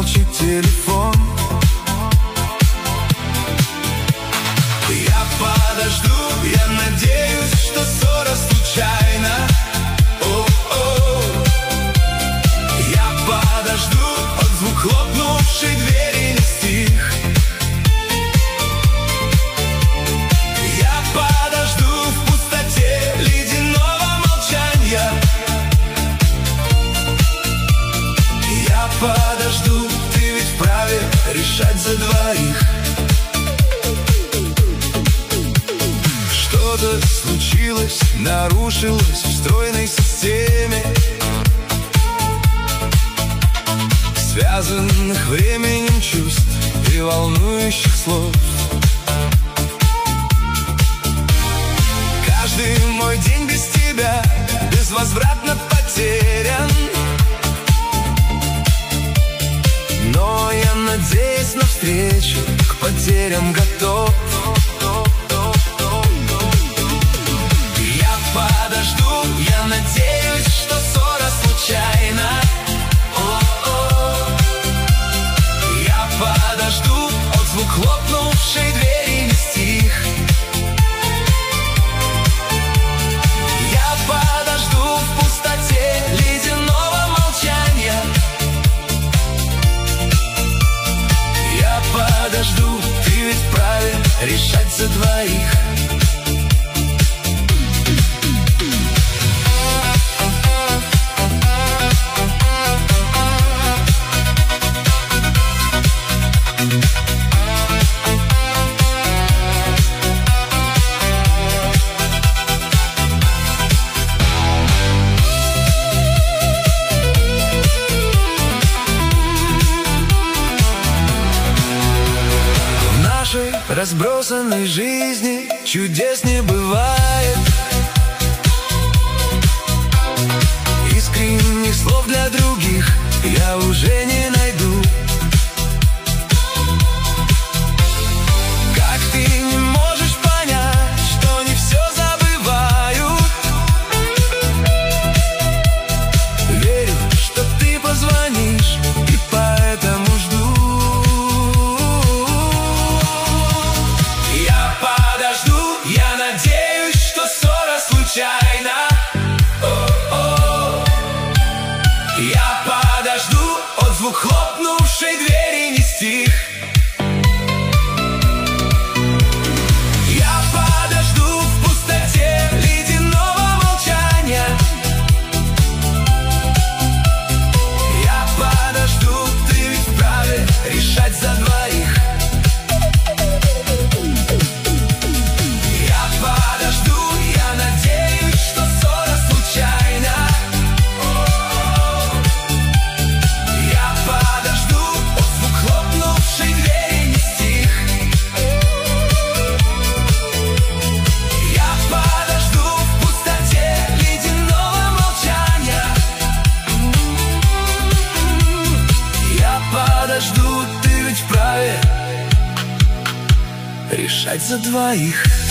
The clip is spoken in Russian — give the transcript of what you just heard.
молчит телефон. Я подожду, я надеюсь, что ссора случайна. Я подожду, от звук хлопнувшей двери не стих. Я подожду в пустоте ледяного молчания. Я подожду, ты ведь вправе решать за двоих. Что-то случилось, нарушилось в стройной системе, связанных временем чувств и волнующих слов. Каждый мой день без тебя безвозвратно потерян, но я надеюсь навстречу, к потерям готов. Я подожду, я надеюсь, что ссора случайна. Я подожду, от звук хлопнувшей двери не стих. Я подожду в пустоте ледяного молчания. Я подожду, ты ведь вправе решать за двоих. Разбросанной жизни чудес не бывает. Искренних слов для других я уже не найду. Как ты не можешь понять, что не все забываю? Верю, что ты позвонишь, и поэтому жду. Я надеюсь, что ссора случайна. Я подожду, от звук хлопнувшей двери не стих. Я подожду в пустоте ледяного молчания. Я подожду, ты ведь вправе решать за двоих. Подожду, ты ведь вправе решать за двоих.